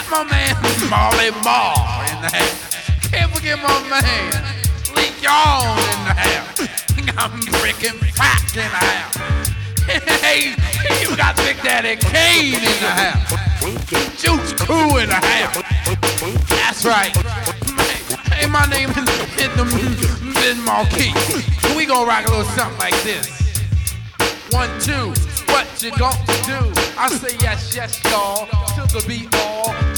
My man Marley Marl in the house. Can't forget my man Lee Young in the house. I'm freaking fat in the house. Hey, you got Big Daddy Kane in the house. Juice Crew in the house. That's right. Hey, my name is Ben Marquis. We gonna rock a little something like this. 1, 2, what you gonna do? I say yes, yes, y'all, to the beat all.